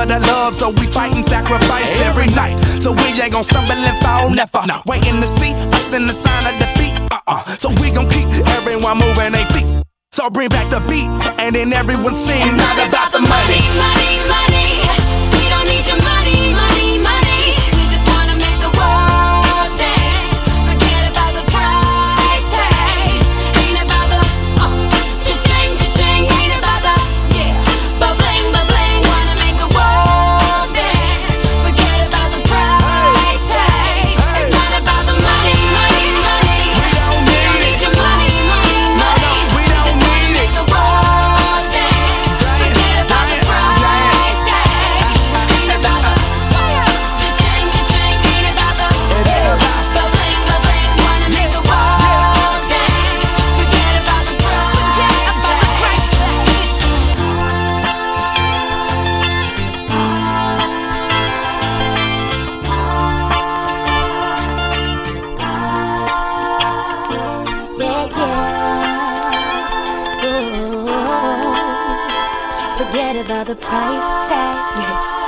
for the love, so we fight and sacrifice every night. So we ain't gon' stumble and fall, never. Waiting to see us in the sign of defeat. So we gon' keep everyone moving their feet. So bring back the beat, and then everyone sings. It's not about the money, money, money. We don't need your money, money, money. We just wanna make the world dance. Forget about the price tag. Ain't about the cha-ching, cha-ching. Ain't about the ba-bling, ba-bling. Wanna make the world dance. Forget about the price tag. It's not about the money, money, money. We don't need your money, money, money. We just wanna make the world dance. Forget about the price tag. Ain't about the cha-ching, cha-ching. Ain't about the ba-bling, ba-bling. Wanna make the world dance. Forget about the price tag. Forget about the price tag.